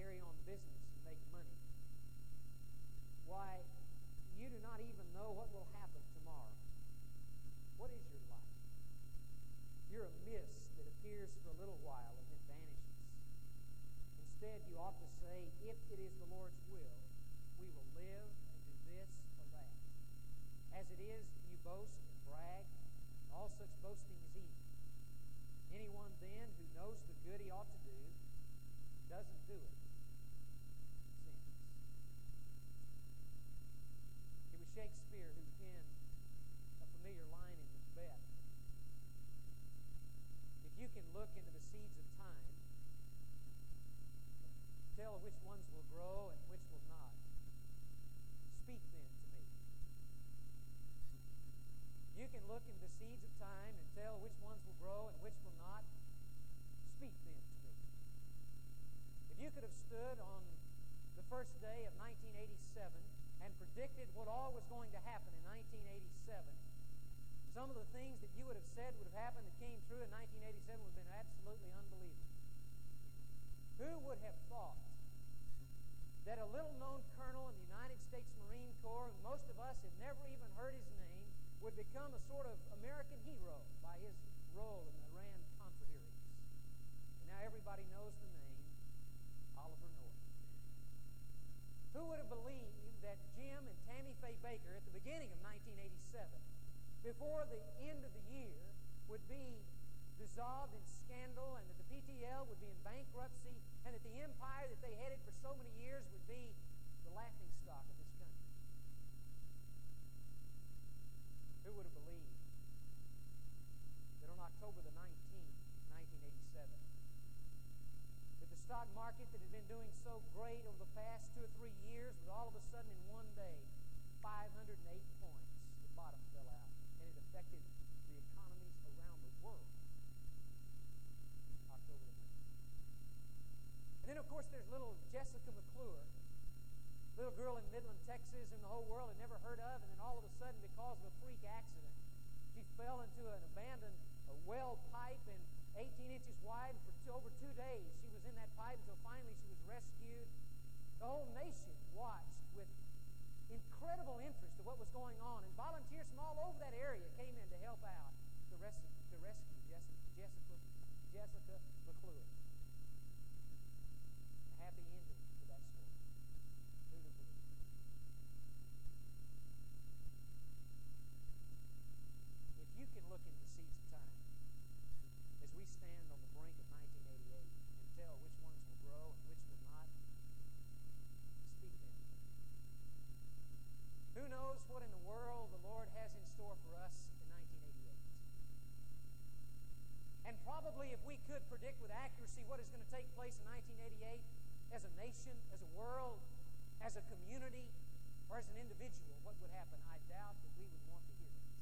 carry on business and make money. Why, you do not even know what will happen tomorrow. What is your life? You're a mist that appears for a little while and then vanishes. Instead, you ought to say, if it is the Lord's will, we will live and do this or that. As it is, you boast and brag, and all such boasting is evil. Anyone then who knows the good he ought to do, doesn't do it, sins. It was Shakespeare who penned a familiar line in Macbeth. If you can look into the seeds of time, tell which ones will grow and which will not, speak then to me. You can look into the seeds of time and tell which ones will grow and which will not, speak then to me. If you could have stood on the first day of 1987 and predicted what all was going to happen in 1987, some of the things that you would have said would have happened that came true in 1987 would have been absolutely unbelievable. Who would have thought that a little-known colonel in the United States Marine Corps, who most of us have never even heard his name, would become a sort of American hero by his role in the Iran-Contra hearings? And now everybody knows the name, Oliver North. Who would have believed that Jim and Tammy Faye Baker at the beginning of 1987, before the end of the year, would be dissolved in scandal, and that the PTL would be in bankruptcy, and that the empire that they headed for so many years would be the laughingstock of this country? Who would have believed that on October the 19th, 1987, that the stock market that had been doing so great over the past 2 or 3 years would all of a sudden in one day, 508 points, the bottom fell out, and it affected the economies around the world. October the 19th. And then, of course, there's little Jessica McClure, little girl in Midland, Texas, and the whole world had never heard of, and then all of a sudden, because of a freak accident, she fell into an abandoned well pipe and 18 inches wide. For over 2 days, she was in that pipe until finally she was rescued. The whole nation watched with incredible interest of what was going on, and volunteers from all over that area came in to help out to rescue Jessica McClure. A happy ending to that story. Who would believe? If you can look into the seeds of time as we stand on the brink of 1988 and tell which ones will grow and which will not, speak then. Who knows what in the world the Lord has in store for us in 1988? And probably if we could predict with accuracy what is going to take place in 1988 as a nation, as a world, as a community, or as an individual, what would happen? I doubt that we would want to hear it.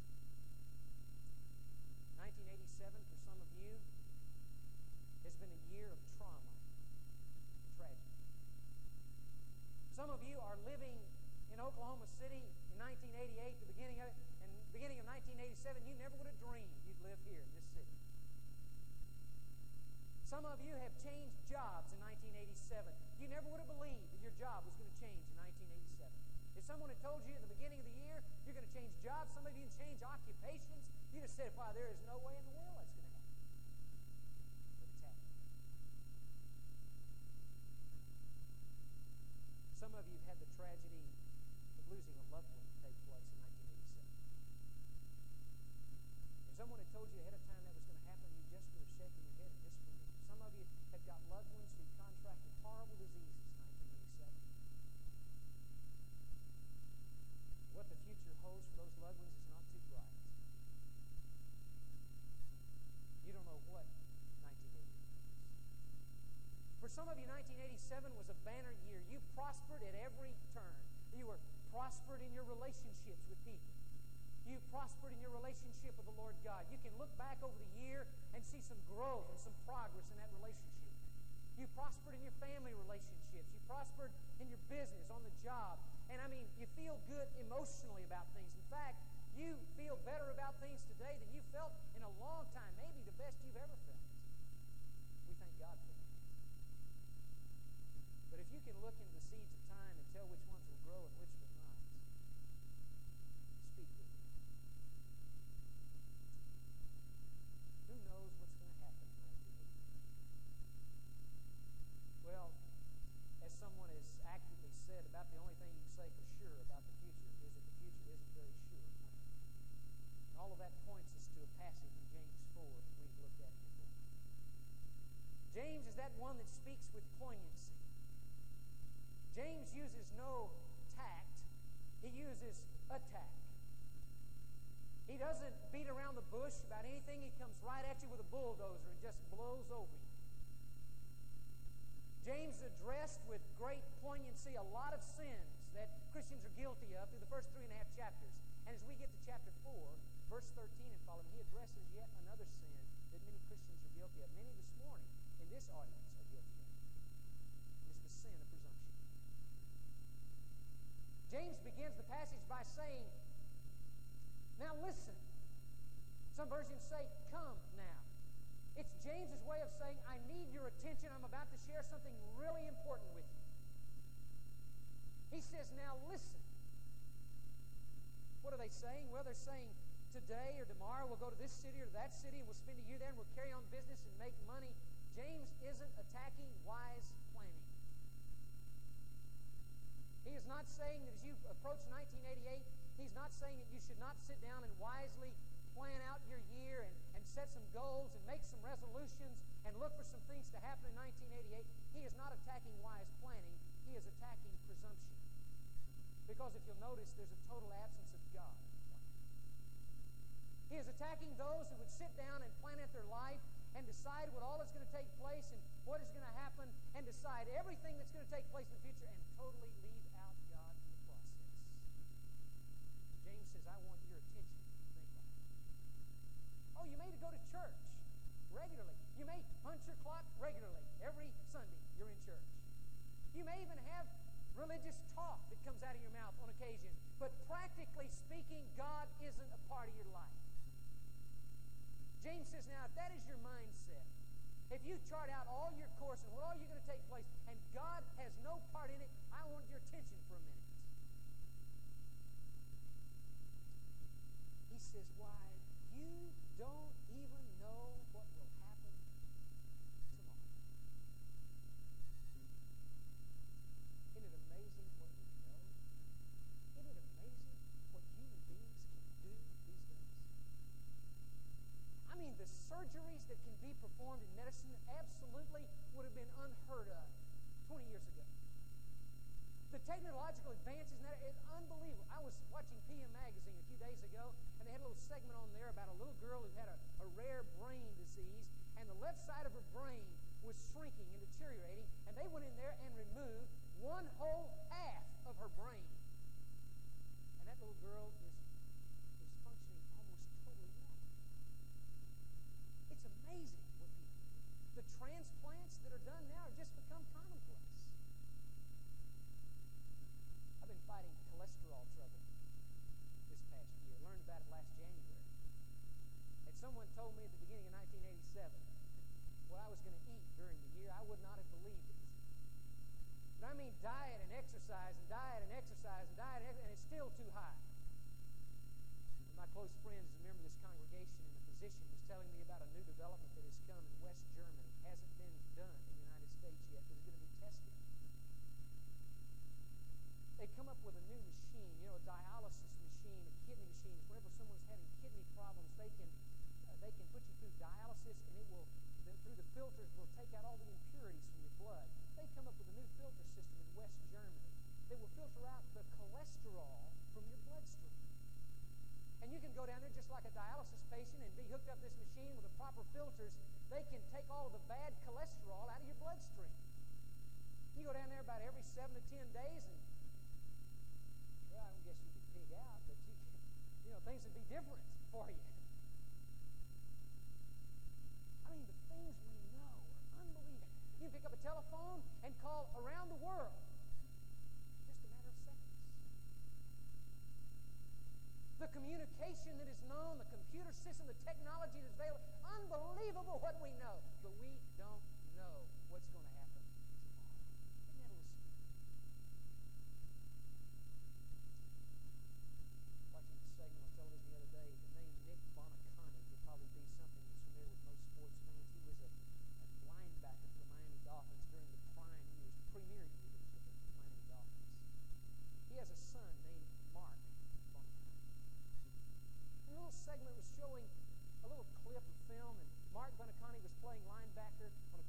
1987, for some of you, has been a year of trauma and tragedy. Some of you are living in Oklahoma City in 1988, the beginning of it, and the beginning of 1987, you never would have dreamed you'd live here in this city. Some of you have changed jobs in 1987. You never would have believed that your job was going to change in 1987. If someone had told you at the beginning of the year you're going to change jobs, some of you change occupations, you'd have said, "Wow, there is no way in the world that's going to happen." But it's happened. Some of you have had the tragedy of losing a loved one take place in 1987. If someone had told you ahead of time that was going to happen, you just would have shaken your head and disbelieved. Some of you have got loved ones who contracted horrible diseases in 1987. What the future holds for those loved ones is not too bright. You don't know what 1988 is. For some of you, 1987 was a banner year. You prospered at every turn. You were prospered in your relationships with people. You prospered in your relationship with the Lord God. You can look back over the year and see some growth and some progress in that relationship. You prospered in your family relationships. You prospered in your business, on the job. And I mean, you feel good emotionally about things. In fact, you feel better about things today than you felt in a long time, maybe the best you've ever felt. We thank God for that. But that one that speaks with poignancy. James uses no tact. He uses attack. He doesn't beat around the bush about anything. He comes right at you with a bulldozer and just blows over you. James addressed with great poignancy a lot of sins that Christians are guilty of through the first 3.5 chapters. And as we get to chapter 4, verse 13 and following, he addresses yet another sin that many Christians are guilty of. Many this morning in this audience are guilty of. It is the sin of presumption. James begins the passage by saying, now listen. Some versions say, come now. It's James's way of saying, I need your attention. I'm about to share something really important with you. He says, now listen. What are they saying? Well, they're saying, today or tomorrow we'll go to this city or that city and we'll spend a year there and we'll carry on business and make money. James isn't attacking wise planning. He is not saying that as you approach 1988, he's not saying that you should not sit down and wisely plan out your year and set some goals and make some resolutions and look for some things to happen in 1988. He is not attacking wise planning. He is attacking presumption. Because if you'll notice, there's a total absence of God. He is attacking those who would sit down and plan out their life and decide what all is going to take place and what is going to happen and decide everything that's going to take place in the future and totally leave out God in the process. James says, I want your attention. Think about it. Oh, you may go to church regularly. You may punch your clock regularly. Every Sunday you're in church. You may even have religious talk that comes out of your mouth on occasion. But practically speaking, God isn't a part of your life. James says, now, if that is your mindset, if you chart out all your course and what all you're going to take place, and God has no part in it, I want your attention for a minute. He says, why, you don't even know what will happen tomorrow. Isn't it amazing what we know? Isn't it amazing what human beings can do these days? I mean, the surgeries that can be performed in medicine absolutely would have been unheard of 20 years ago. The technological advances in that is unbelievable. I was watching PM Magazine a few days ago, and they had a little segment on there about a little girl who had a rare brain disease, and the left side of her brain was shrinking and deteriorating, and they went in there and removed one whole half of her brain. And that little girl is functioning almost totally normal. It's amazing what people do. The transplants that are done now have just become commonplace. I've been fighting cholesterol trouble this past year. Learned about it last January. And someone told me at the beginning of 1987 what I was going to eat during the year, I would not have believed it. But I mean diet and exercise and diet and exercise and diet and it's still too high. One of my close friends is a member of this congregation and a physician was telling me about a new development that has come in West Germany. It hasn't been done in the United States yet, but it's going to be tested. They come up with a new machine, a dialysis machine, a kidney machine. Whenever someone's having kidney problems, they can put you through dialysis, and it will, through the filters, will take out all the impurities from your blood. They come up with a new filter system in West Germany that will filter out the cholesterol from your bloodstream. And you can go down there just like a dialysis patient and be hooked up to this machine with the proper filters. They can take all the bad cholesterol out of your bloodstream. You go down there about every 7 to 10 days and well, I don't guess you could pig out, but things would be different for you. I mean, the things we know are unbelievable. You can pick up a telephone and call around the world. Just a matter of seconds. The communication that is known, the computer system, the technology that is available, unbelievable what we know. But we don't know what's going to happen tomorrow. Isn't that a little scary? Watching a segment on television the other day, the name Nick Bonacani would probably be something that's familiar with most sports fans. He was a linebacker for the Miami Dolphins during the prime years, premier years of the Miami Dolphins. He has a son named Mark Bonacani. And a little segment was showing a little clip of film, and Mark Bonacani was playing linebacker on a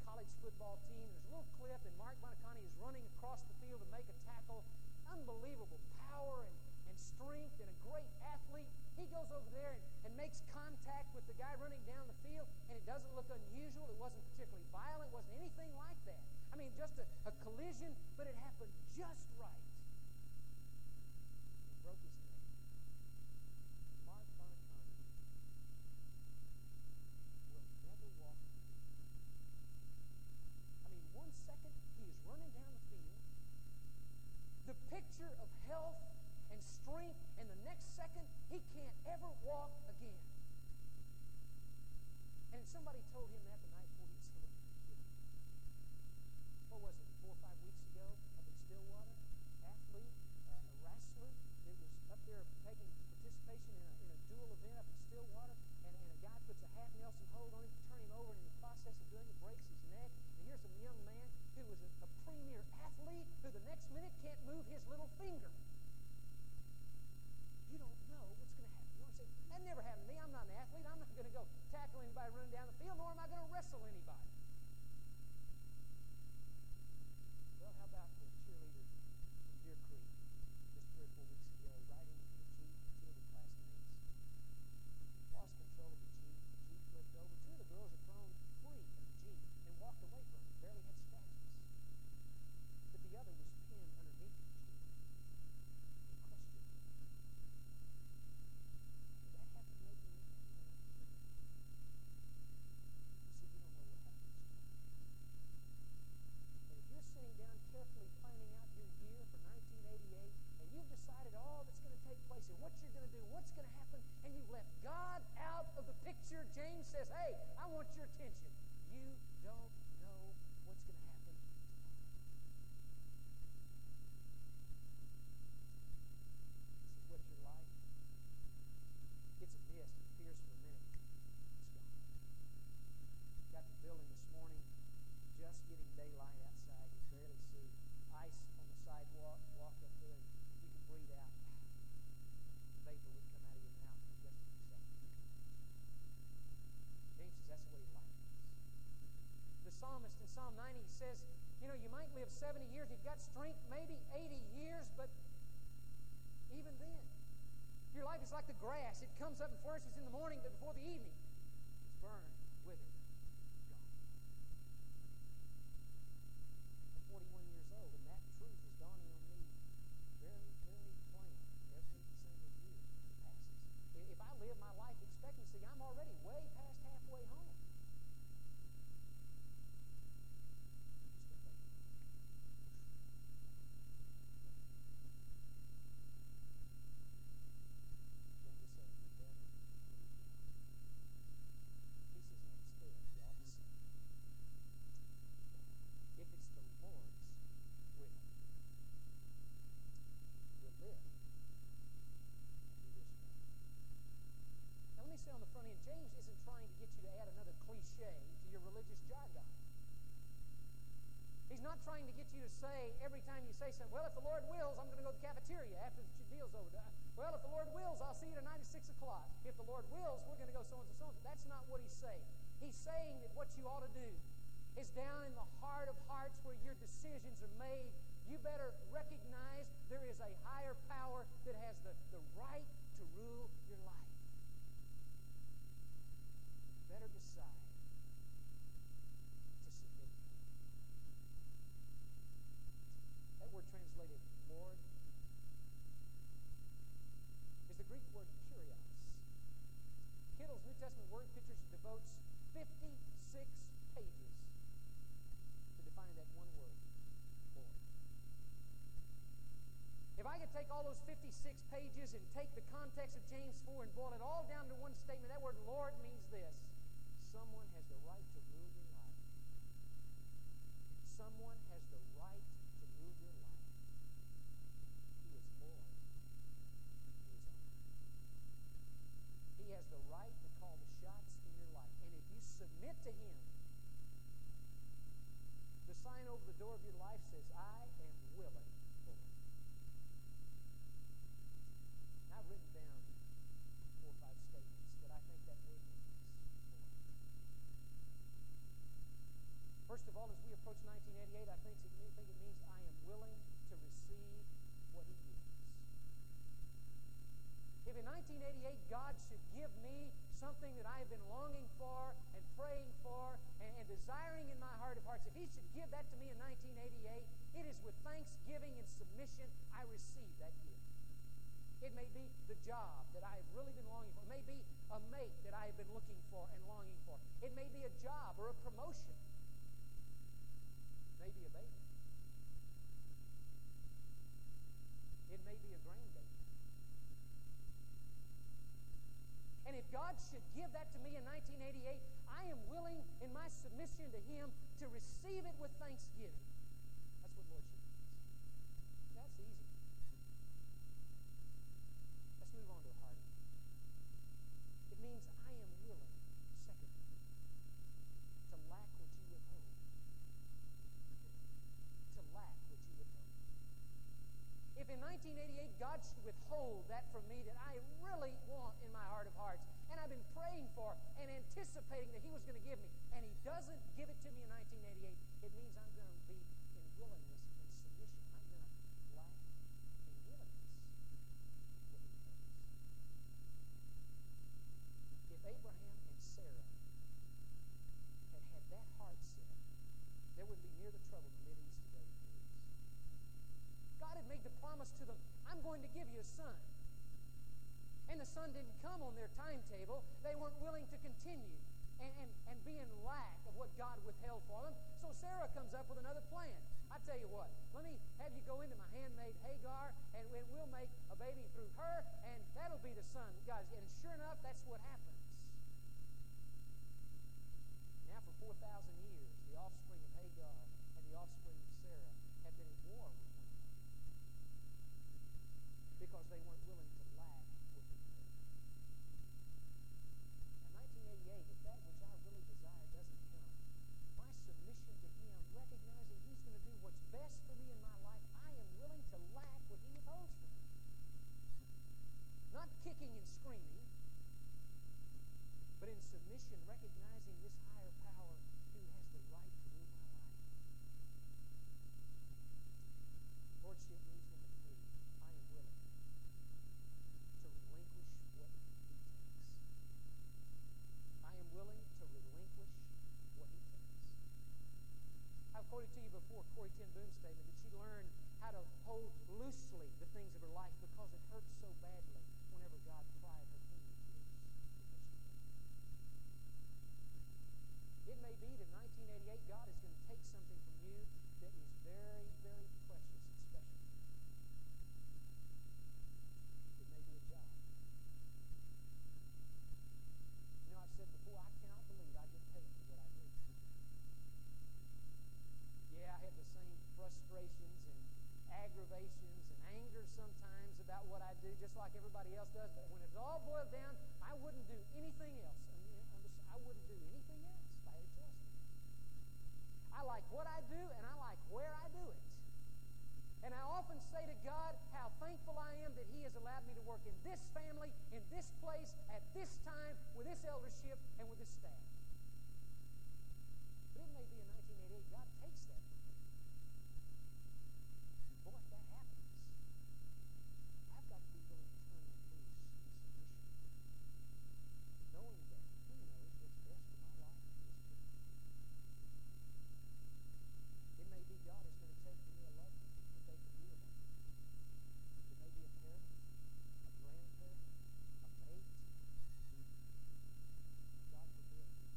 football team. There's a little cliff, and Mark Bonaconte is running across the field to make a tackle. Unbelievable power and strength, and a great athlete. He goes over there and makes contact with the guy running down the field, and it doesn't look unusual. It wasn't particularly violent. It wasn't anything like that. I mean, just a collision, but it happened just right. He broke his neck. Mark Bonaconte will never walk again. I mean, 1 second he is running down the field, the picture of health and strength, and the next second he can't ever walk again. And somebody told him that the night before. He said, what was it, 4 or 5 weeks ago up in Stillwater? Athlete, a wrestler that was up there taking participation in a dual event up in Stillwater, and a guy puts a half Nelson hold on him to turn him over, and in the process of doing it breaks his neck. And here's a young man who was a premier athlete who the next minute can't move his little finger. You don't know what's going to happen. You want to say, that never happened to me. I'm not an athlete. I'm not going to go tackle anybody running down the field, nor am I going to wrestle anybody. Well, how about the cheerleader from Deer Creek just 3 or 4 weeks ago, riding into the Jeep with 2 of the classmates, lost control of the Jeep flipped over. 2 of the girls are thrown free of the Jeep and walked away from it, barely had scratches. But the other was pinned underneath the Jeep and crushed it. Did that happen maybe to you? See, you don't know what happens to you. And if you're sitting down carefully planning out your year for 1988, and you've decided all that's going to take place and what you're going to do, what's going to happen, and you've left God out of the picture, James says, hey, I want your attention. You don't know what's going to happen tomorrow. This is what your life gets a mist. It appears for a minute. It's gone. Got to the building this morning, just getting daylight outside. You barely see ice on the sidewalk. Walked up there, you could breathe out. Vapor would come out of your mouth in just a few seconds. James says that's the way life is. The psalmist in Psalm 90 says, you know, you might live 70 years. You've got strength, maybe 80 years, but even then, your life is like the grass. It comes up and flourishes in the morning, but before the evening, it's burned, withered, gone. I'm 41 years old, and that truth is dawning on me very, very plain every single year that passes. If I live my life expectancy, I'm already way past halfway home. On the front end, James isn't trying to get you to add another cliche to your religious jargon. He's not trying to get you to say every time you say something, well, if the Lord wills, I'm going to go to the cafeteria after the deal's over. Well, if the Lord wills, I'll see you tonight at 6 o'clock. If the Lord wills, we're going to go so-and-so, so-and-so. That's not what he's saying. He's saying that what you ought to do is down in the heart of hearts where your decisions are made, you better recognize there is a higher power that has the right to rule your life. Better decide to submit to Him. That word translated Lord is the Greek word kurios. Kittle's New Testament word pictures devotes 56 pages to define that one word, Lord. If I could take all those 56 pages and take the context of James 4 and boil it all down to one statement, that word Lord means this: someone has the right to rule your life. Someone has the right to rule your life. He is Lord. He is owner. He has the right to call the shots in your life. And if you submit to Him, the sign over the door of your life says, I am willing, Lord. And I've written down 4 or 5 statements that I think that word means. First of all, as we approach 1988, I think it means I am willing to receive what He gives. If in 1988 God should give me something that I have been longing for and praying for and desiring in my heart of hearts, if He should give that to me in 1988, it is with thanksgiving and submission I receive that gift. It may be the job that I have really been longing for. It may be a mate that I have been looking for and longing for. It may be a job or a promotion. It may be a baby. It may be a grandbaby. And if God should give that to me in 1988, I am willing in my submission to Him to receive it with thanksgiving. That's what lordship means. That's easy. Let's move on to heartache. It means I am willing, secondly, to lack what you withhold. To lack what you withhold. If in 1988 God should withhold that from me that I really want in my heart of hearts, and I've been praying for and anticipating that He was going to give me, and He doesn't give it to me in 1988, it means I'm going to be in willingness and submission. I'm going to lack in willingness what He withholds. If Abraham and Sarah had had that heart set, there wouldn't be near the trouble in the Mideast today that there is. God had made the promise to them, I'm going to give you a son. And the son didn't come on their timetable. They weren't willing to continue and be in lack of what God withheld for them. So Sarah comes up with another plan. I tell you what, let me have you go into my handmaid Hagar, and we'll make a baby through her, and that'll be the son. Guys, and sure enough, that's what happens. Now for 4,000 years, the offspring of Hagar and the offspring of Sarah have been at war with one another because they weren't willing to lack what He withheld. Now, 1988, if that which I really desire doesn't come, my submission to Him, recognizing He's going to do what's best for me in my life, I am willing to lack what He withholds from me. Not kicking and screaming, but in submission, recognizing this higher power who has the right to rule my life. Lordship means number 3, I am willing to relinquish what He takes. I am willing to relinquish what He takes. I've quoted to you before Corrie ten Boom's statement that she learned how to hold loosely the things of her life because it hurt so badly whenever God pried her fingertips. It may be that in 1988 God is going to take something from you that is very, very precious and special. It may be a job. You know, I've said before, I cannot believe I get paid for what I do. Yeah, I have the same frustrations and aggravations and anger sometimes about what I do, just like everybody else does. But when it's all boiled down, I wouldn't do anything else. I wouldn't do anything else if I had a choice. I like what I do, and I like where I do it. And I often say to God how thankful I am that He has allowed me to work in this family, in this place, at this time, with this eldership, and with this staff. But it may be in 1988, God takes that from me. Boy, if that happens, I've got to be willing to turn them loose in submission, knowing that He knows what's best for my life and His children. It may be God is going to take from me a loved one, or take from you a loved one. It may be a parent, a grandparent, a mate. God forbid.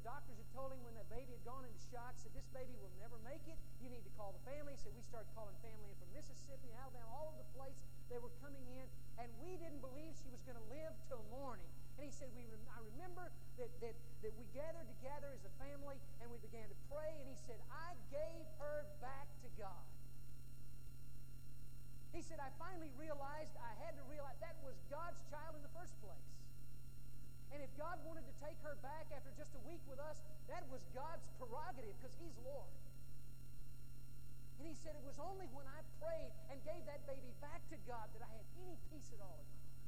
the doctors had told him when that baby had gone into shock, said, this baby will never make it. You need to call the family. So we started calling family in from Mississippi, Alabama, all over the place. They were coming in, and we didn't believe she was going to live till morning. And he said, I remember that we gathered together as a family, and we began to pray, and he said, I gave her back to God. He said, I finally realized, I had to realize that was God's child in the first place. And if God wanted to take her back after just a week with us, that was God's prerogative because He's Lord. And he said, it was only when I prayed and gave that baby back to God that I had any peace at all in my heart.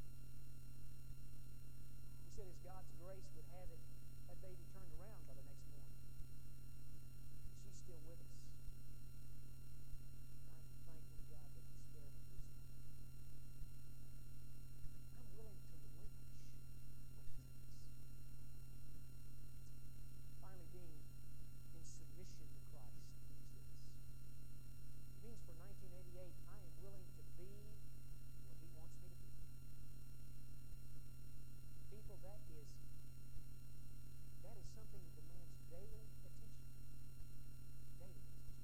He said, as God's grace would have it, that baby turned around by the next morning. She's still with us. I'm thankful to God that He spared me this time. I'm willing to relinquish what He takes. Finally, being in submission to Christ means this. It means for 1988, I am willing to be what He wants me to be. People, that is something that demands daily attention. Daily attention.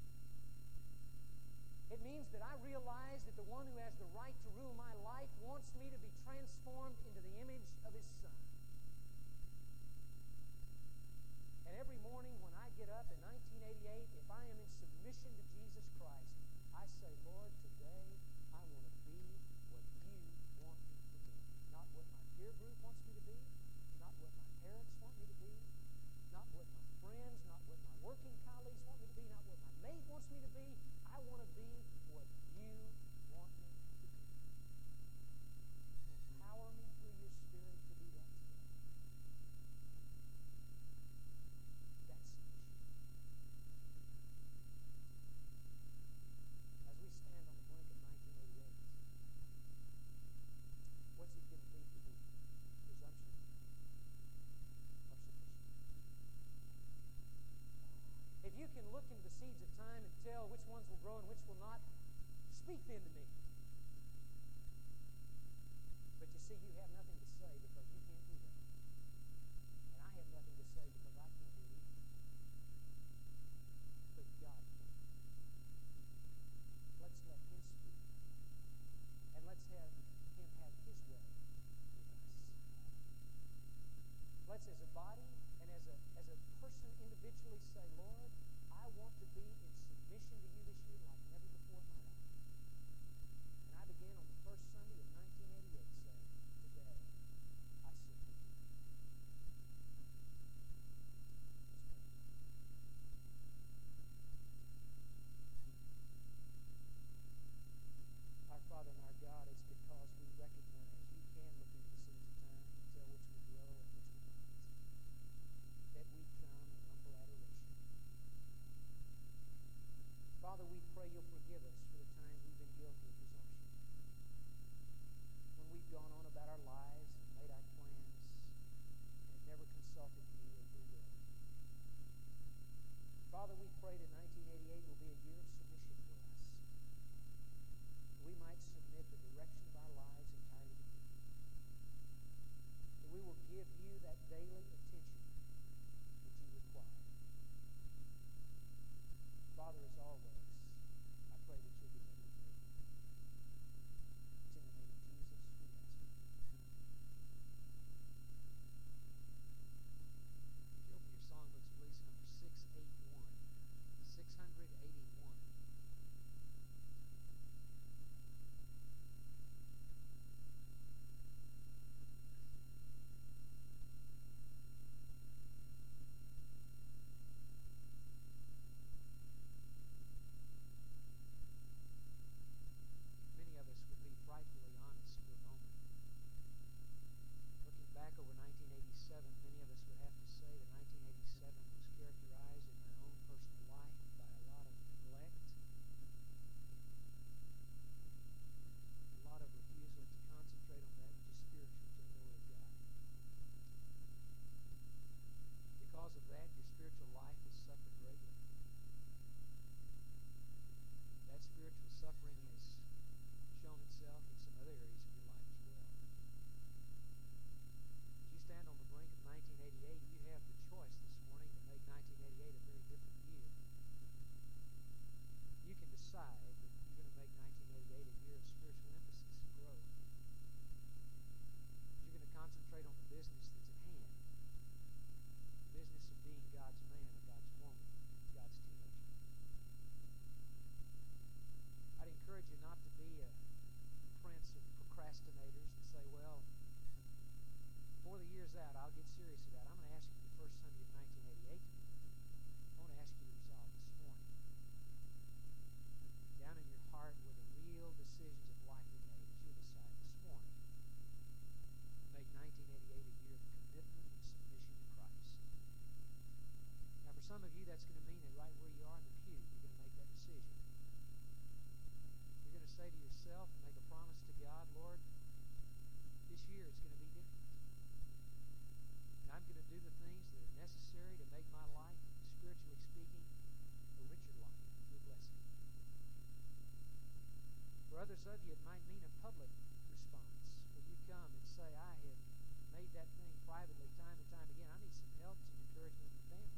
It means that I realize that the one who has the right to rule my life wants me to be transformed into the image of His Son. And every morning when I get up in 1988, if I am in submission to Jesus Christ, I say, Lord, today I want to be what You want me to be. Not what my peer group wants me to be, not what my parents want me to be, not what my friends, not what my working colleagues want me to be, not what my mate wants me to be. I want to be what You want me to be. Empower me through Your Spirit to be that today. That's submission. As we stand on the brink of 1988, what's it going to be for you? Presumption or submission? If you can look into the seeds of time and tell which ones will grow and which will not, speak then to me. But you see, you have nothing to say because you can't do that. And I have nothing to say because I can't do it either. But God can. Let's let Him speak. And let's have Him have His way with us. Let's, as a body and as a person individually, say, Lord, I want to be in submission to You this year like never before in my life. And I began on the first Sunday of 1988 saying, today, others of you, it might mean a public response where you come and say, I have made that thing privately time and time again. I need some help, some encouragement from family.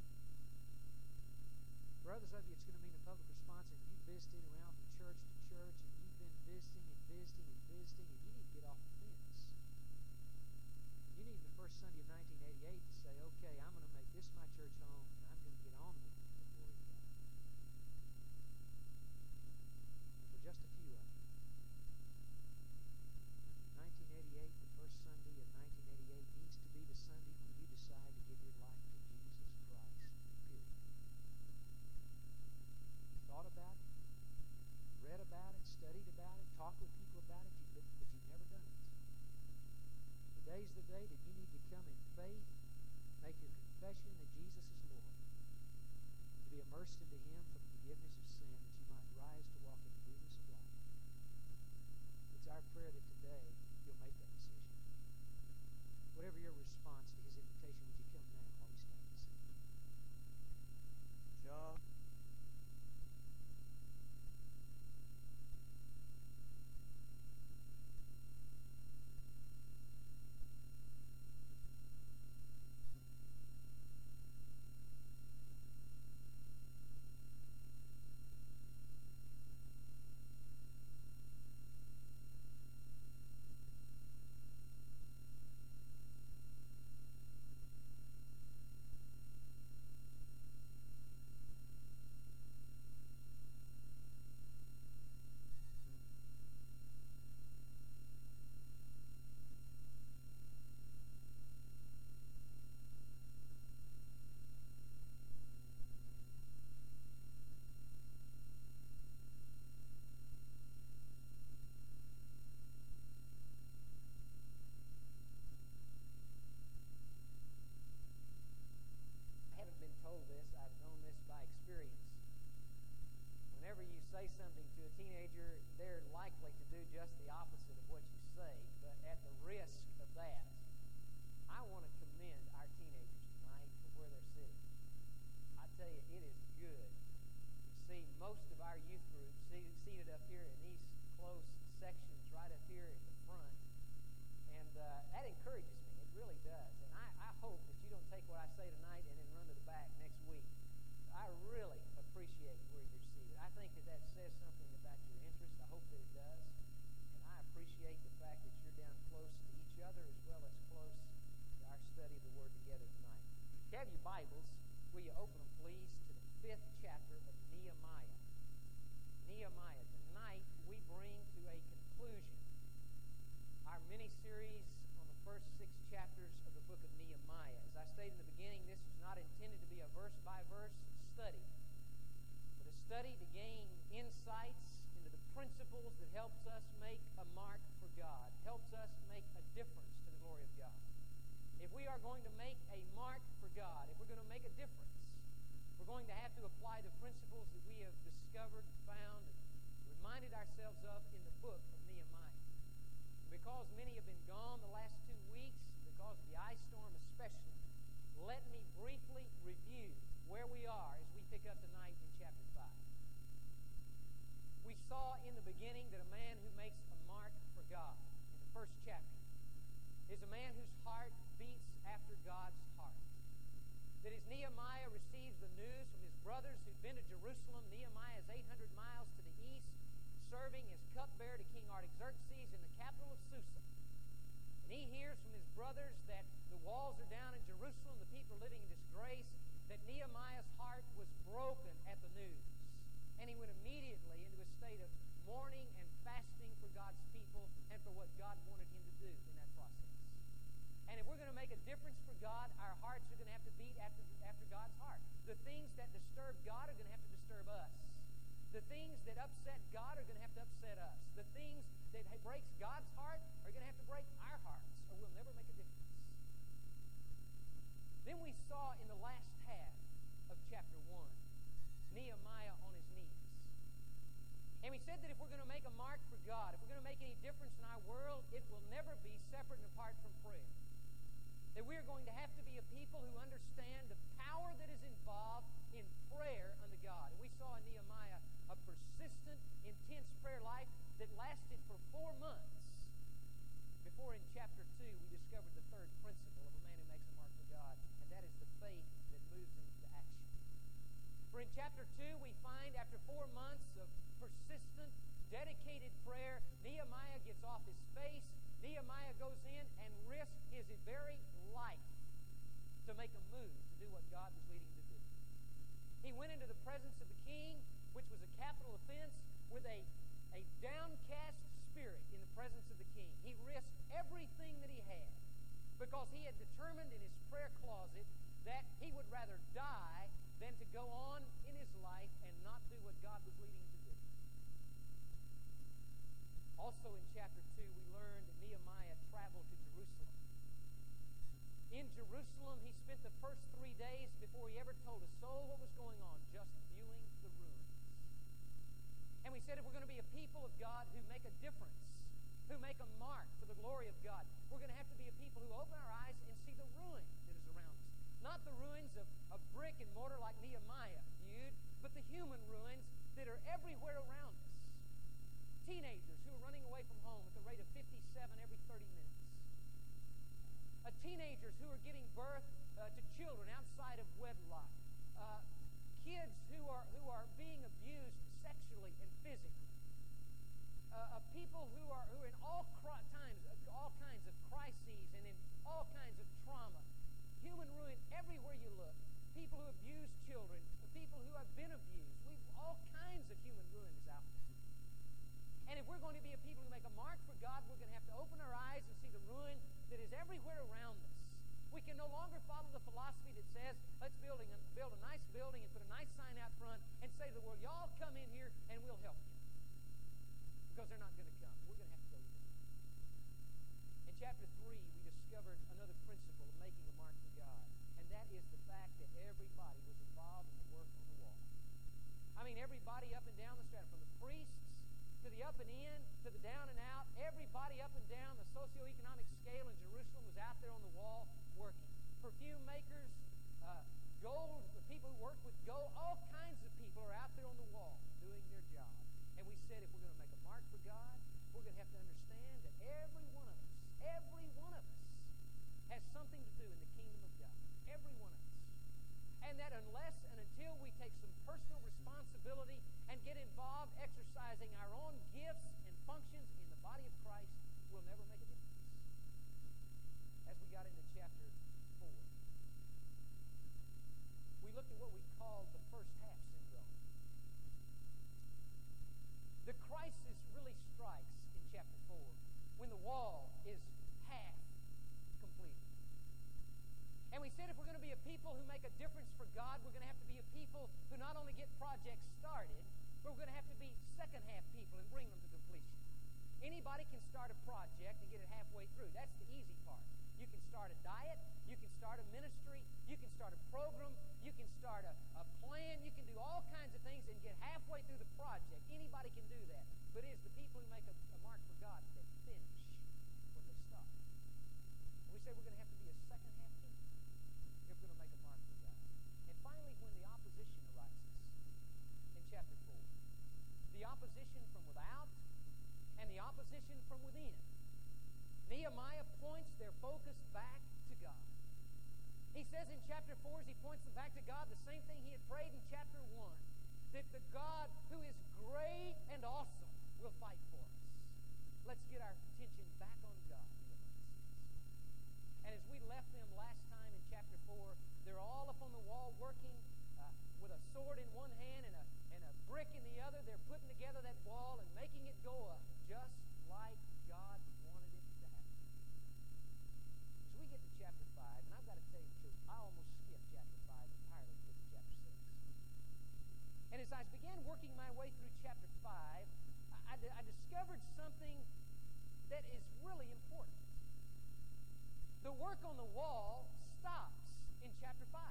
For others of you, it's going to mean a public response, and you visited around from church to church, and you've been visiting and visiting and visiting, and you need to get off the fence. You need the first Sunday of 1988 to say, okay, I'm going to make this my church home, and I'm going to get on with the glory of God. For just a few of you, 1988, the first Sunday of 1988, needs to be the Sunday when you decide to give your life to Jesus Christ, period. You thought about it, read about it, studied about it, talked with people about it, but you've never done it. Today's the day that you need to come in faith, make your confession that Jesus is Lord, to be immersed into Him for the forgiveness of sin, that you might rise to walk in the newness of life. It's our prayer that today you'll make that decision. Whatever your response to His invitation, would you come now while we stand and sing? John. say something to a teenager, they're likely to do just the opposite of what you say. But at the risk of that, I want to commend our teenagers tonight for where they're sitting. I tell you, it is good to see most of our youth groups seated up here in these close sections right up here at the front. And that encourages me. It really does. And I hope that you don't take what I say tonight and then run to the back next week. I really appreciate where you're seated. I think that says something about your interest. I hope that it does. And I appreciate the fact that you're down close to each other as well as close to our study of the Word together tonight. If you have your Bibles, will you open them, please, to the 5th chapter of Nehemiah. Nehemiah. Tonight, we bring to a conclusion our mini-series on the first 6 chapters of the book of Nehemiah. As I stated in the beginning, this is not intended to be a verse-by-verse study, but a study to gain insights into the principles that helps us make a mark for God, helps us make a difference to the glory of God. If we are going to make a mark for God, if we're going to make a difference, we're going to have to apply the principles that we have discovered and found and reminded ourselves of in the book of Nehemiah. Because many have been gone the last 2 weeks, because of the ice storm especially, let me briefly review where we are as we pick up tonight in chapter 5. We saw in the beginning that a man who makes a mark for God in the first chapter is a man whose heart beats after God's heart. That as Nehemiah receives the news from his brothers who've been to Jerusalem, Nehemiah is 800 miles to the east, serving as cupbearer to King Artaxerxes in the capital of Susa. And he hears from his brothers that the walls are down in Jerusalem, the people are living in disgrace, that Nehemiah's heart was broken at the news. And he went immediately into a state of mourning and fasting for God's people and for what God wanted him to do in that process. And if we're going to make a difference for God, our hearts are going to have to beat after God's heart. The things that disturb God are going to have to disturb us. The things that upset God are going to have to upset us. The things that breaks God's heart are going to have to break our hearts, or we'll never make a difference. Then we saw in the last half of chapter 1, Nehemiah on his knees. And we said that if we're going to make a mark for God, if we're going to make any difference in our world, it will never be separate and apart from prayer. That we are going to have to be a people who understand the power that is involved in prayer unto God. And we saw in Nehemiah a persistent, intense prayer life that lasted chapter 2, we find after 4 months of persistent, dedicated prayer, Nehemiah gets off his face. Nehemiah goes in and risks his very life to make a move to do what God was leading him to do. He went into the presence of the king, which was a capital offense, with a downcast spirit in the presence of the king. He risked everything that he had because he had determined in his prayer closet that he would rather die than to go on in his life and not do what God was leading him to do. Also in chapter 2, we learned that Nehemiah traveled to Jerusalem. In Jerusalem, he spent the first 3 days before he ever told a soul what was going on, just viewing the ruins. And we said if we're going to be a people of God who make a difference, who make a mark for the glory of God, we're going to have to be a people who open our eyes and see the ruin that is around us. Not the ruins of brick and mortar like Nehemiah viewed, but the human ruins that are everywhere around us. Teenagers who are running away from home at the rate of 57 every 30 minutes. Teenagers who are giving birth to children outside of wedlock. Kids who are being abused sexually and physically. People who are in all kinds of crises and in all kinds of trauma. Human ruin everywhere you look. People who abuse children. People who have been abused. All kinds of human ruin is out there. And if we're going to be a people who make a mark for God, we're going to have to open our eyes and see the ruin that is everywhere around us. We can no longer follow the philosophy that says, let's build a nice building and put a nice sign out front and say to the world, y'all come in here and we'll help you. Because they're not going to come. We're going to have to go with them. In chapter 3, we discovered another principle of making a mark for God. And that is the fact that everybody was involved in the work on the wall. I mean, everybody up and down the strata, from the priests to the up and in, to the down and out, everybody up and down the socioeconomic scale in Jerusalem was out there on the wall working. Perfume makers, gold, the people who work with gold, all kinds of people are out there on the wall doing their job. And we said if we're going to make a mark for God, we're going to have to understand that every one of us has something to do in the kingdom of God. Every one of us. And that unless and until we take some personal responsibility and get involved exercising our own gifts and functions in the body of Christ, we'll never make a difference. As we got into chapter 4, we looked at what we called the first half syndrome. The crisis really strikes in chapter 4 when the wall is half completed. And we said if we're going to be a people who make a difference for God, we're going to have to be a people who not only get projects started, but we're going to have to be second half people and bring them to completion. Anybody can start a project and get it halfway through. That's the easy part. You can start a diet, you can start a ministry, you can start a program, you can start a plan, you can do all kinds of things and get halfway through the project. Anybody can do that. But it is the people who make a mark for God that finish what they start. And we say we're going to have to be a second half people if we're going to make a mark for God. And finally, when the opposition arises in chapter 4, the opposition from without and the opposition from within, Nehemiah points their focus back to God. He says in chapter 4, as he points them back to God, the same thing he had prayed in chapter 1, that the God who is great and awesome will fight for us. Let's get our attention back on God. And as we left them last time in chapter 4, they're all up on the wall working with a sword in one hand and a brick in the other. They're putting together that wall and making it go up, just like God wanted it to happen. As we get to chapter 5, and I've got to tell you the truth, I almost skipped chapter 5 entirely to get to chapter 6. And as I began working my way through chapter 5, I discovered something that is really important. The work on the wall stops in chapter 5.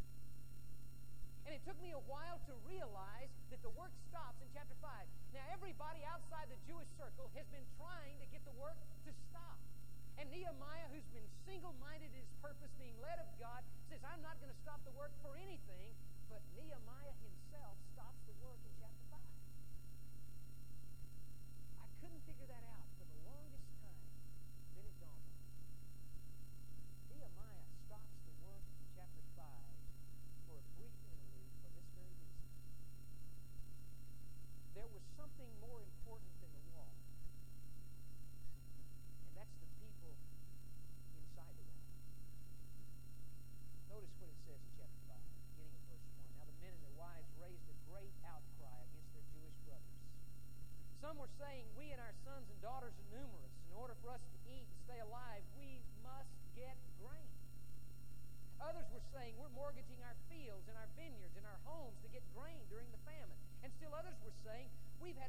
And it took me a while to realize that the work stops in chapter 5. Now, everybody outside the Jewish circle has been trying to get the work to stop. And Nehemiah, who's been single-minded in his purpose, being led of God, says, I'm not going to stop the work for anything. But Nehemiah himself stops the work in chapter 5. I couldn't figure that out for the longest time. Then it dawned on me. Nehemiah stops the work in chapter 5 for a brief interlude for this very reason.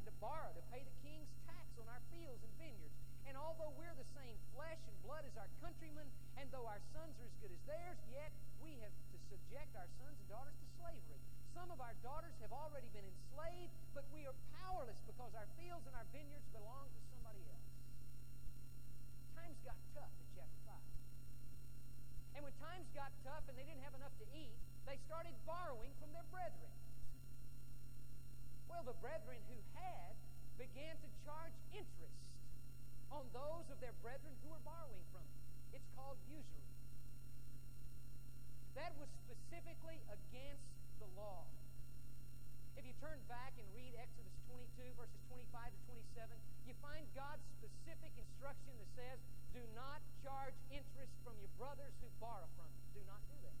had to borrow to pay the king's tax on our fields and vineyards. And although we're the same flesh and blood as our countrymen, and though our sons are as good as theirs, yet we have to subject our sons and daughters to slavery. Some of our daughters have already been enslaved, but we are powerless because our fields and our vineyards belong to somebody else. Times got tough in chapter 5. And when times got tough and they didn't have enough to eat, they started borrowing from their brethren. Well, the brethren who had began to charge interest on those of their brethren who were borrowing from them. It's called usury. That was specifically against the law. If you turn back and read Exodus 22, verses 25 to 27, you find God's specific instruction that says, do not charge interest from your brothers who borrow from you. Do not do that.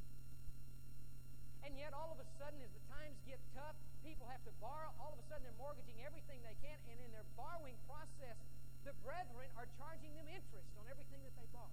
And yet, all of a sudden, as the times get tough, people have to borrow. All of a sudden, they're mortgaging everything they can, and in their borrowing process, the brethren are charging them interest on everything that they borrow.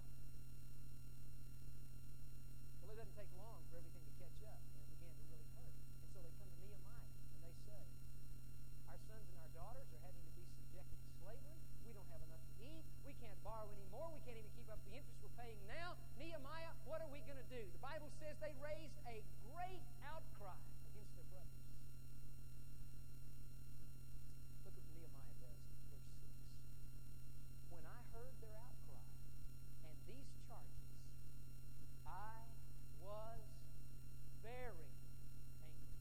Well, it doesn't take long for everything to catch up, and it began to really hurt. And so they come to Nehemiah, and they say, our sons and our daughters are having to be subjected to slavery. We don't have enough to eat. We can't borrow anymore. We can't even keep up the interest we're paying now. Nehemiah, what are we going to do? The Bible says they raised a great outcry against their brothers. Look what Nehemiah does in verse 6. When I heard their outcry and these charges, I was very angry.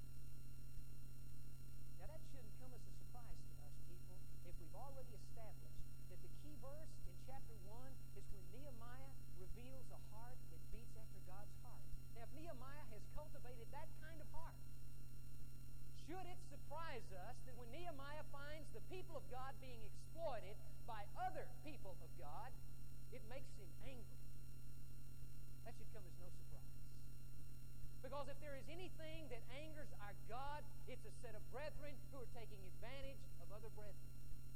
Now that shouldn't come as a surprise to us, people, if we've already established that the key verse in chapter 1 is when Nehemiah reveals a heart that beats after God's heart. Now, if Nehemiah has cultivated that kind of heart, should it surprise us that when Nehemiah finds the people of God being exploited by other people of God, it makes him angry? That should come as no surprise. Because if there is anything that angers our God, it's a set of brethren who are taking advantage of other brethren.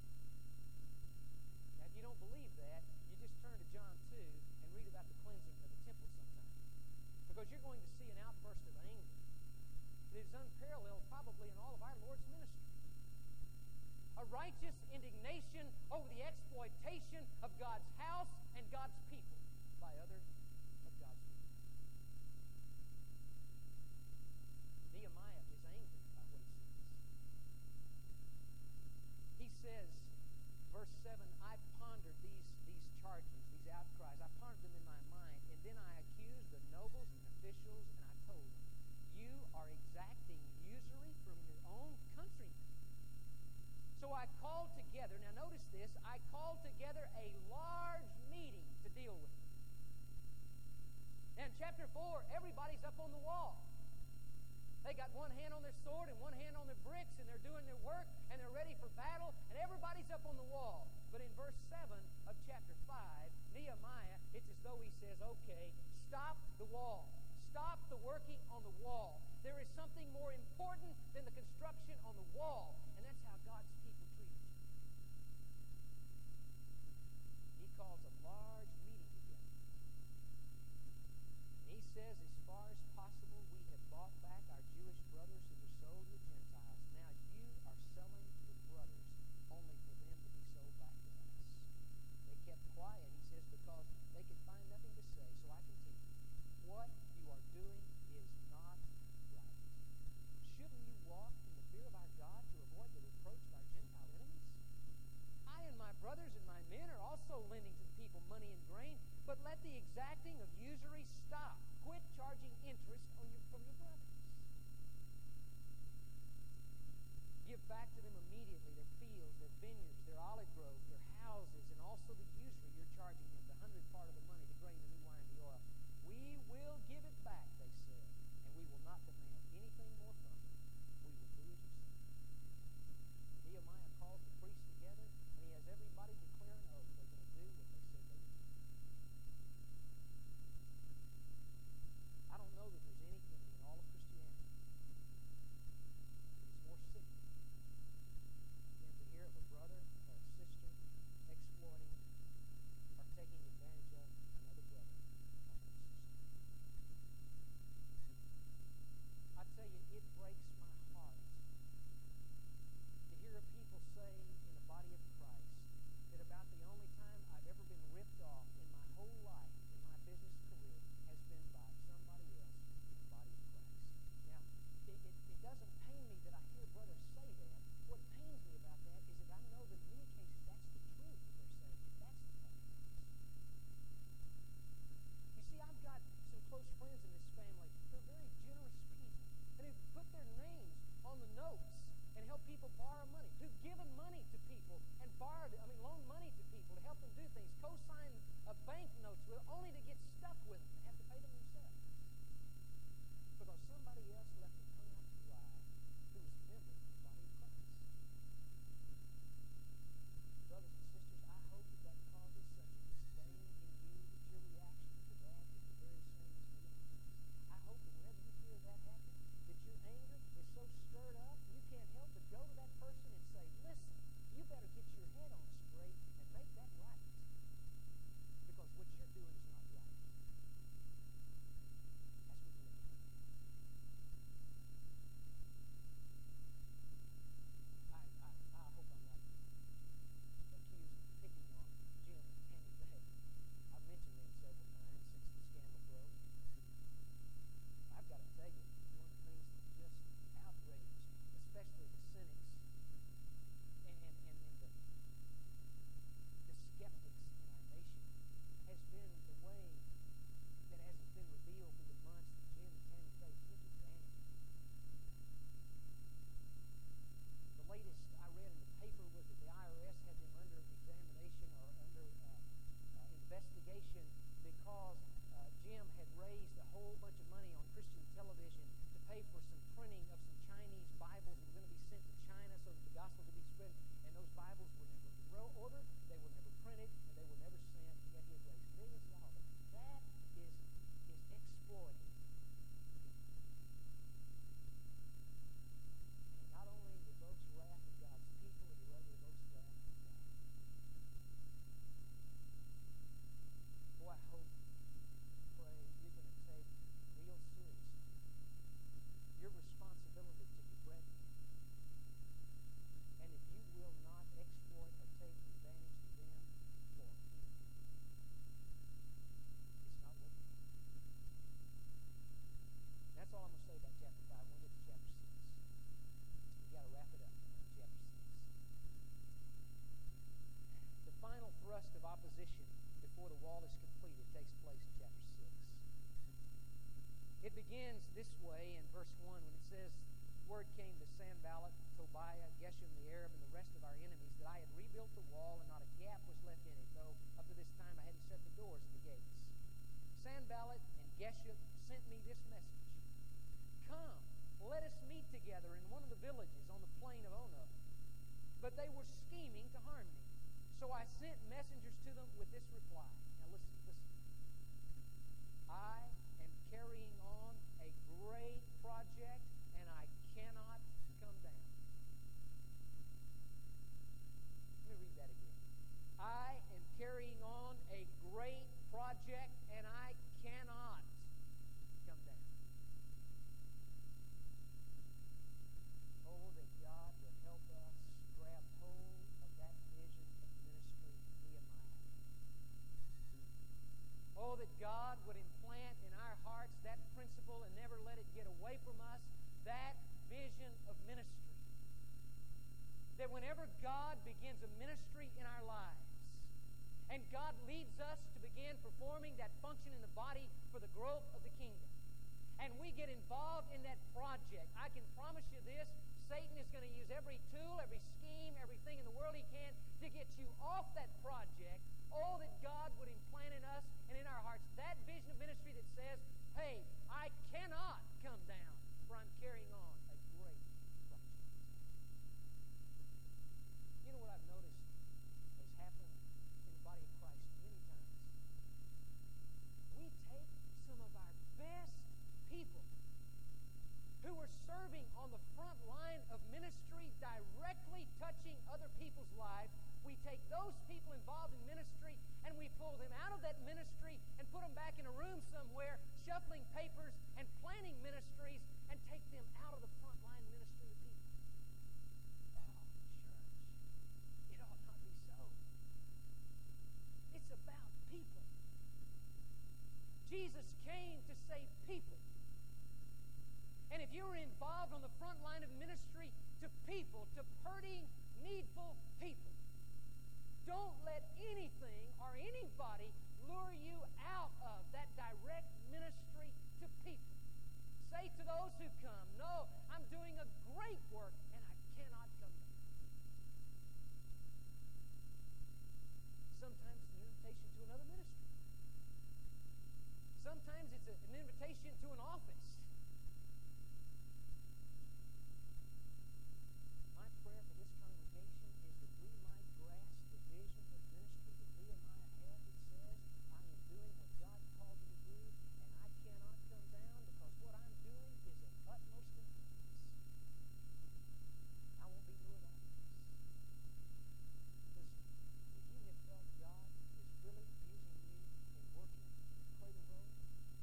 Now, if you don't believe that, you just turn to John 2 and read about the cleansing of the temple sometime. Because you're going to see an outburst of anger that is unparalleled probably in all of our Lord's ministry. A righteous indignation over the exploitation of God's house and God's people by other of God's people. Nehemiah is angry by what he sees. He says, verse 7, I pondered these charges, these outcries. I pondered them in my mind, and then I accused the nobles and officials, and I told them, you are exacting usury from your own countrymen. So I called together, now notice this, I called together a large meeting to deal with it. Now in chapter 4, everybody's up on the wall. They got one hand on their sword and one hand on their bricks, and they're doing their work, and they're ready for battle, and everybody's up on the wall. But in verse 7 of chapter 5, Nehemiah, it's as though he says, okay, stop the wall. Stop the working on the wall. There is something more important than the construction on the wall, and that's how God's people treat each other. He calls a large meeting together. And he says, as far as possible, we have bought back our Jewish brothers who were sold to Gentiles. Now you are selling your brothers only for them to be sold back to us. They kept quiet, he says, because they could find nothing to say, so I continue. What you are doing is not right. Shouldn't you walk in the fear of our God to avoid verse 1, when it says, word came to Sanballat, Tobiah, Geshem the Arab, and the rest of our enemies that I had rebuilt the wall and not a gap was left in it, though up to this time I hadn't shut the doors of the gates. Sanballat and Geshem sent me this message. Come, let us meet together in one of the villages on the plain of Ono. But they were scheming to harm me. So I sent messengers to them with this reply. Now listen. I am carrying on a great project and I cannot come down. Let me read that again. I am carrying on a great project and I cannot come down. Oh, that God would help us grab hold of that vision of ministry Nehemiah. Oh, that God would implant in our hearts that principle and never let it get away from us, that vision of ministry. That whenever God begins a ministry in our lives, and God leads us to begin performing that function in the body for the growth of the kingdom, and we get involved in that project, I can promise you this, Satan is going to use every tool, every scheme, everything in the world he can to get you off that project. Oh, that God would implant in us and in our hearts that vision of ministry that says, hey, I cannot come down, for I'm carrying on a great project. You know what I've noticed has happened in the body of Christ many times? We take some of our best people who are serving on the front line of ministry, directly touching other people's lives. We take those people involved in ministry and we pull them out of that ministry and put them back in a room somewhere, shuffling papers and planning ministries, and take them out of the front line ministry to people. Oh, church, it ought not be so. It's about people. Jesus came to save people. And if you're involved on the front line of ministry to people, to hurting, needful people, don't let anything or anybody lure you out of that direct ministry to people. Say to those who come, no, I'm doing a great work and I cannot come down. Sometimes it's an invitation to another ministry. Sometimes it's an invitation to an office. My prayer for this congregation is that we might grasp the vision of ministry that Nehemiah had that says, I am doing what God called me to do, and I cannot come down because what I'm doing is of utmost importance. I won't be lured out of this. Listen, if you have felt God is really using you in working in Cradle Road,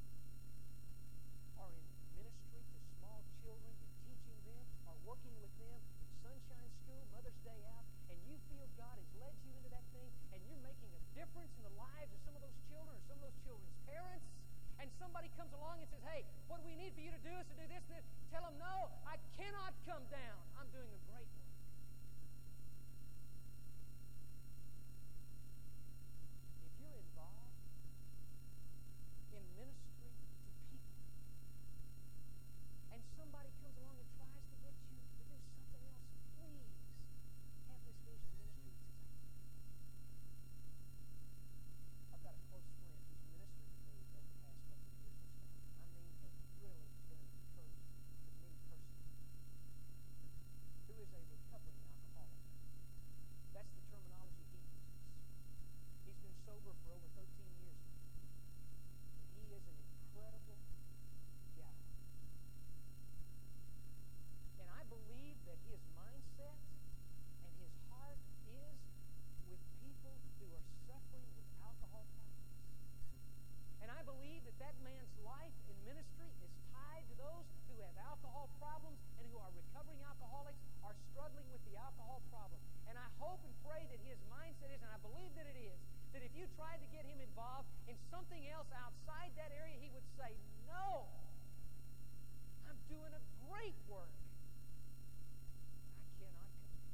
or in ministry to small children and teaching them, or working with them in Sunshine School, Mother's Day out, and you feel God has led you into that thing, and you're making a difference in the lives of some of those children or some of those children's parents, and somebody comes along and says, hey, what we need for you to do is to do this and this, tell them, no, I cannot come down. I'm doing a great work. If you're involved in ministry to people, and somebody comes along and tries to get you to do something else, please have this vision of ministry that says, I've got a close friend who's ministered to me over the past couple of years or so. I mean, has really been an encouragement to me personally, who is a recovering alcoholic. That's the terminology he uses. He's been sober for over 13 years now. And he is an incredible guy. And I believe that his mindset and his heart is with people who are suffering with alcohol problems. And I believe that that man's life in ministry is tied to those who have alcohol problems and who are recovering alcoholics, are struggling with the alcohol problem. And I hope and pray that his mindset is, and I believe that it is, that if you tried to get him involved in something else outside that area, he would say, no, I'm doing a great work. I cannot come down.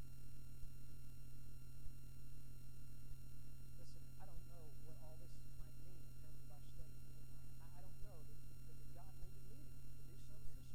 Listen, I don't know what all this might mean in terms of our study of Nehemiah. I don't know that God may be leading you to do some ministry.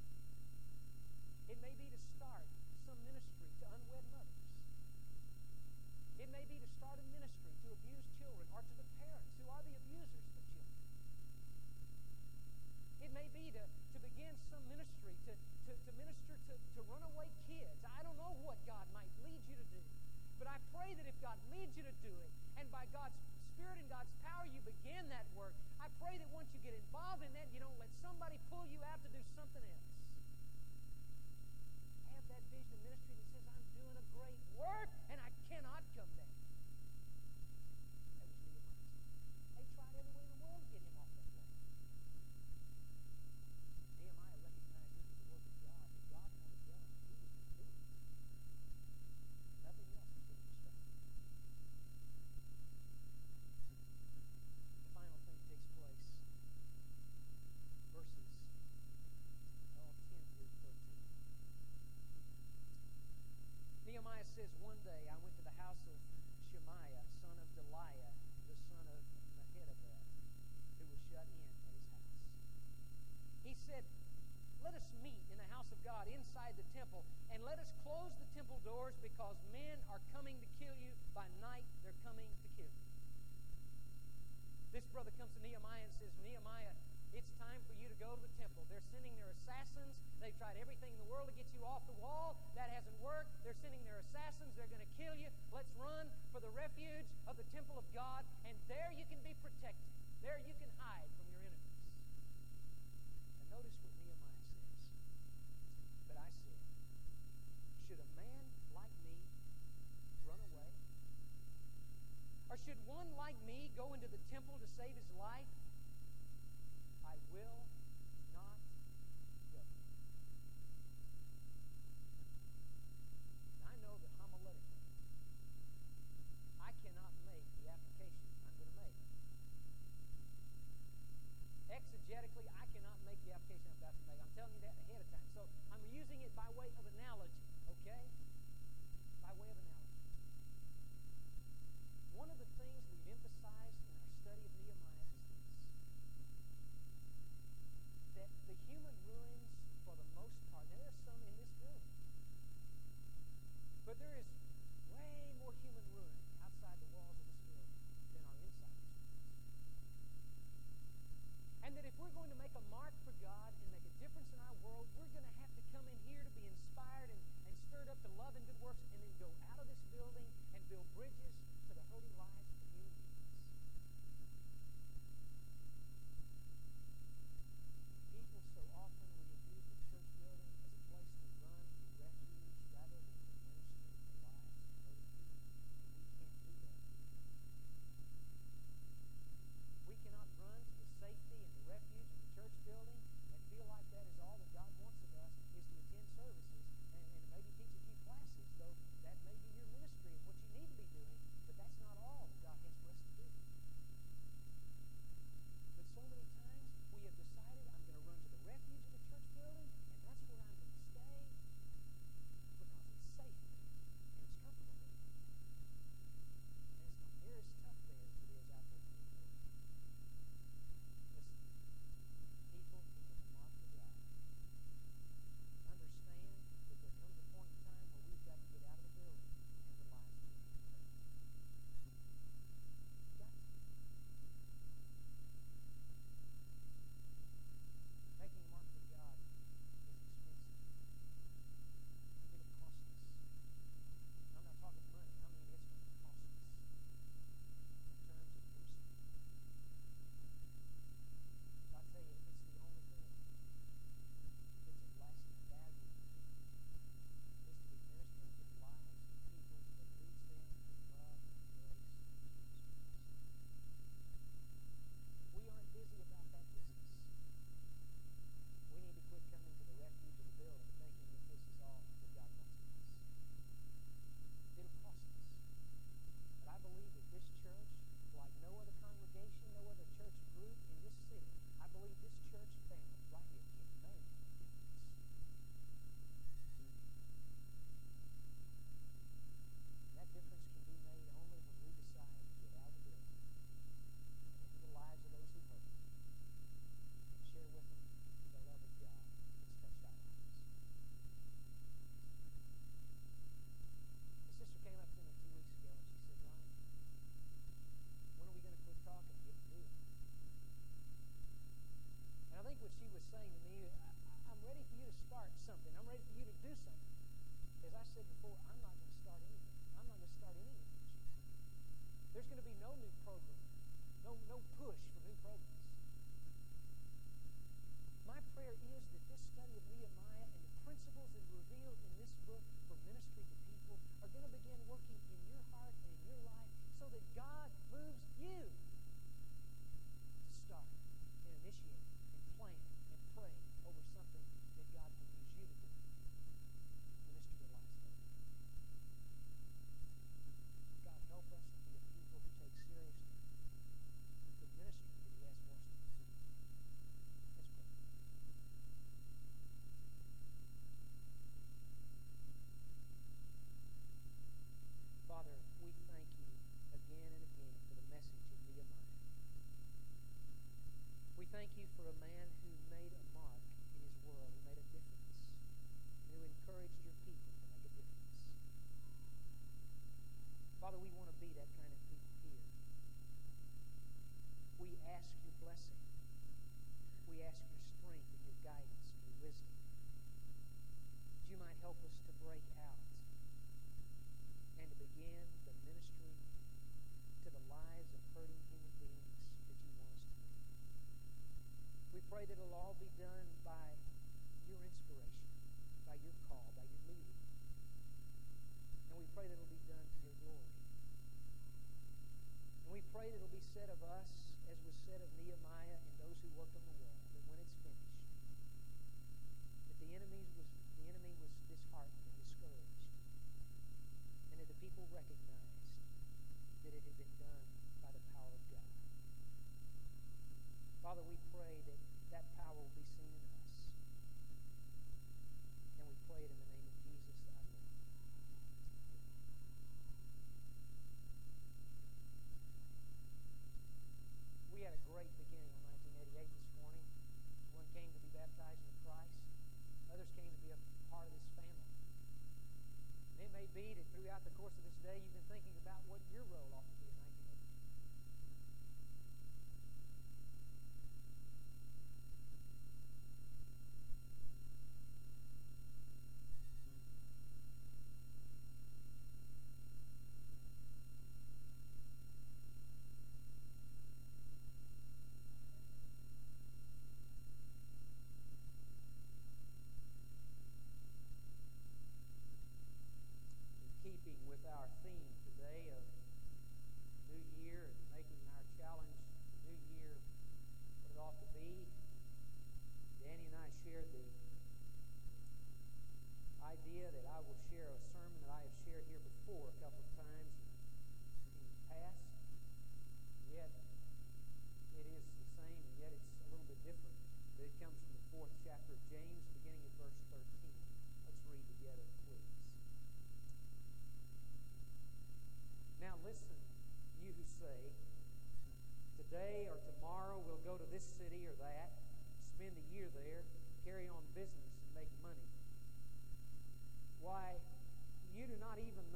God's Spirit and God's power, you begin that work. I pray that once you get involved in that, you don't let somebody pull you out to do something else. Have that vision of ministry that says, I'm doing a great work and I cannot come down. That was Nehemiah. They tried every way in the world to get him off that wall. Nehemiah recognized this was the work of God, that God wanted done, and he was going to do it. Nothing else was going to distract him. The final thing takes place. Verses 10 through 13. Nehemiah says, one day I went to the house of Shemaiah, son of Delaiah, the son of Mehetabel, who was shut in at his house. He said, let us meet in the house of God inside the temple, and let us close the temple doors, because men are coming to kill you. By night, they're coming to kill you. This brother comes to Nehemiah and says, Nehemiah, it's time for you to go to the temple. They're sending their assassins. They've tried everything in the world to get you off the wall. That hasn't worked. They're sending their assassins. They're going to kill you. Let's run for the refuge of the temple of God, and there you can be protected. There you can hide from your enemies. And notice what Nehemiah says. But I said, should a man like me run away? Or should one like me go into the temple to save his life? I will not go. And I know that homiletically, I cannot make the application I'm going to make.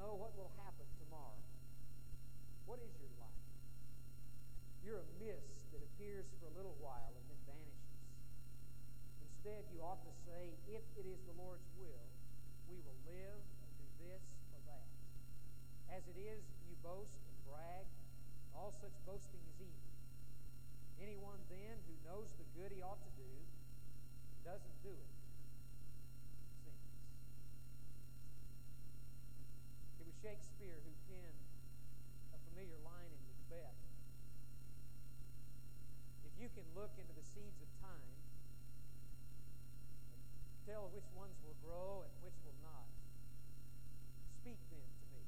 know what will happen tomorrow. What is your life? You're a mist that appears for a little while and then vanishes. Instead, you ought to say, if it is the Lord's will, we will live and do this or that. As it is, you boast and brag. All such boasting is evil. Anyone then who knows the good he ought to do and doesn't do it sins. It was Shakespeare who penned a familiar line in Macbeth. If you can look into the seeds of time and tell which ones will grow and which will not, speak then to me.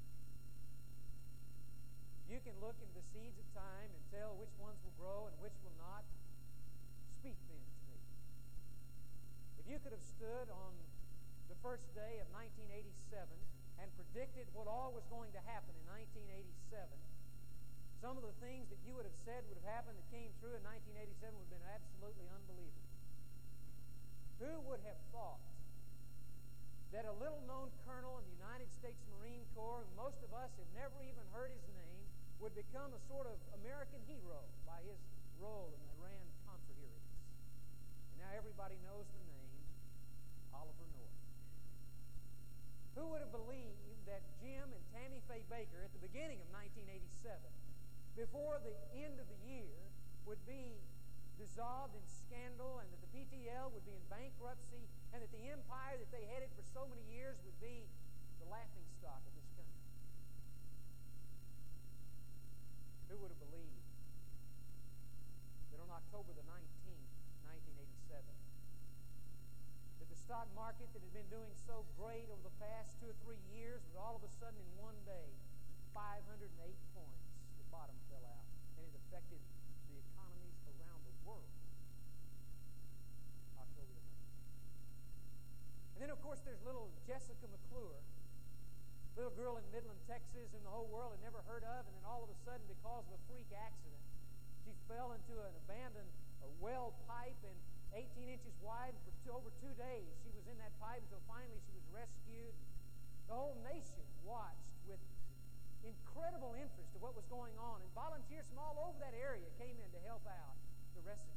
You can look into the seeds of time and tell which ones will grow and which will not. Speak then to me. If you could have stood on the first day of 1987 and predicted what all was going to happen in 1987, some of the things that you would have said would have happened that came true in 1987 would have been absolutely unbelievable. Who would have thought that a little-known colonel in the United States Marine Corps, who most of us have never even heard his name, would become a sort of American hero by his role in the Iran-Contra hearings? And now everybody knows the name, Oliver North. Who would have believed that Jim and Tammy Faye Baker at the beginning of 1987, before the end of the year, would be dissolved in scandal, and that the PTL would be in bankruptcy, and that the empire that they headed for so many years would be the laughingstock of this country? Who would have believed that on October the 19th, 1987, that the stock market that had been doing so great over the past 2 or 3 years would all of a sudden in one day, 508 points, the bottom fell out, and it affected the economies around the world? October the 19th. And then, of course, there's little Jessica McClure, little girl in Midland, Texas, and the whole world had never heard of, and then all of a sudden, because of a freak accident, she fell into an abandoned well pipe and 18 inches wide. For over 2 days, she was in that pipe until finally she was rescued. The whole nation watched with incredible interest of what was going on, and volunteers from all over that area came in to help out to rescue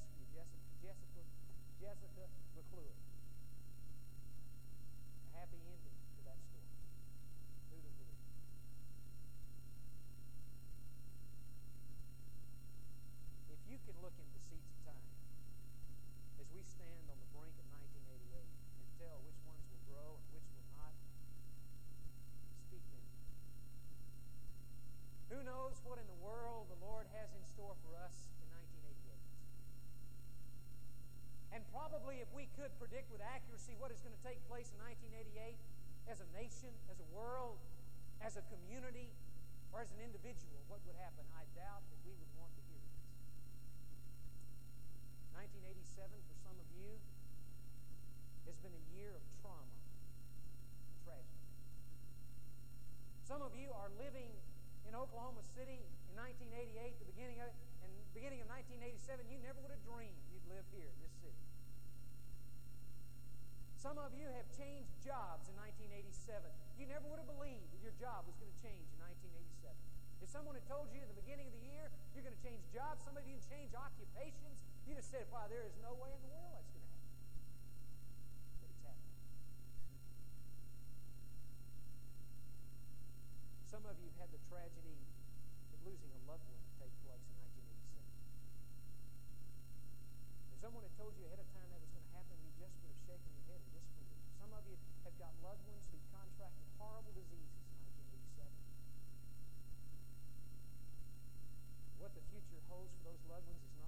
Jessica McClure. A happy ending to that story. Who'd have believed? If you can look into the seeds of time as we stand on the brink of 1988 and tell which ones will grow and which will not, speak then. Who knows what in the world the Lord has in store for us in 1988? And probably if we could predict with accuracy what is going to take place in 1988 as a nation, as a world, as a community, or as an individual, what would happen? I doubt that we would want to hear it. 1987 for some of you has been a year of trauma and tragedy. Some of you are living in Oklahoma City in 1988, the beginning of 1987, you never would have dreamed you'd live here in this city. Some of you have changed jobs in 1987. You never would have believed that your job was going to change in 1987. If someone had told you in the beginning of the year you're going to change jobs, some of you can change occupations, you'd have said, "Wow, there is no way in the world that's going to happen." But it's happened. Some of you had the tragedy of losing a loved one take place in 1987. If someone had